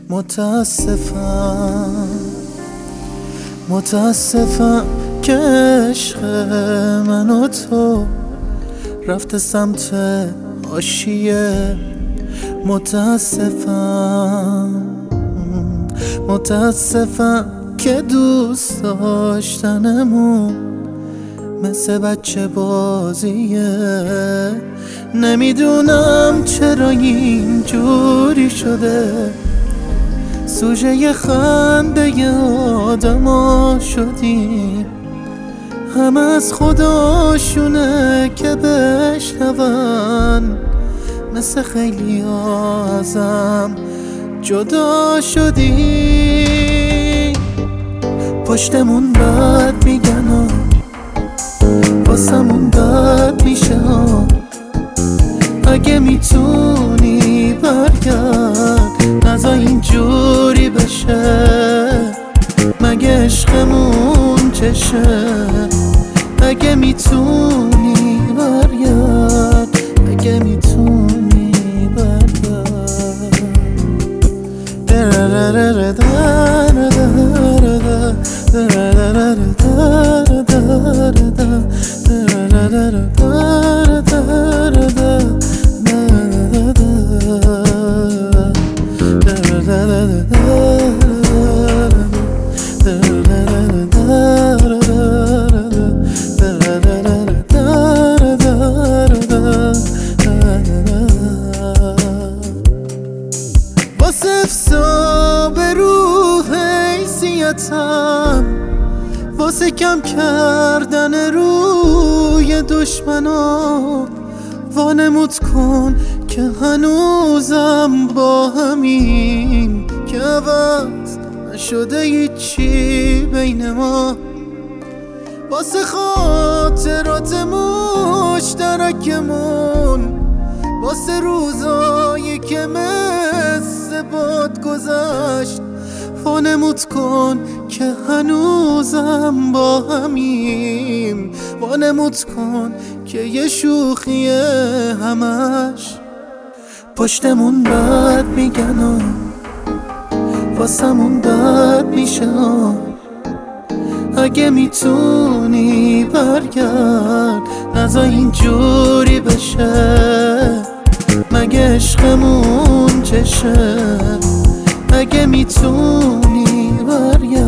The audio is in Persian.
متاسفم که عشق من و تو رفته سمت حاشیه. متاسفم که دوست داشتنمون مثل بچه بازیه. نمیدونم چرا اینجوری شده، سوژه خنده آدما شدیم. همه از خداشونه که بشنون، مثل خیلی ازم جدا شدیم. پشتمون بد میگن و واسمون بد میشه. اگه میتونی برگرد، نذار اینجوری بشه. مگه عشقمون چشه؟ اگه میتونی برگرد، اگه میتونی واسه افساب روح حیثیتم، واسه کم کردن روی دشمنا، وانمود کن که هنوزم با همین، که عوض نشده هیچی بین ما. واسه خاطرات مشترکمون، واسه روزایی که مثل باد گذشت، وانمود کن که هنوزم با همیم. وانمود کن که یه شوخیه همش. پشتمون بد میگن و واسمون بد میشه. اگه میتونی برگرد، نذار اینجوری بشه. مگه عشقمون چشه؟ اگه میتونی برگرد.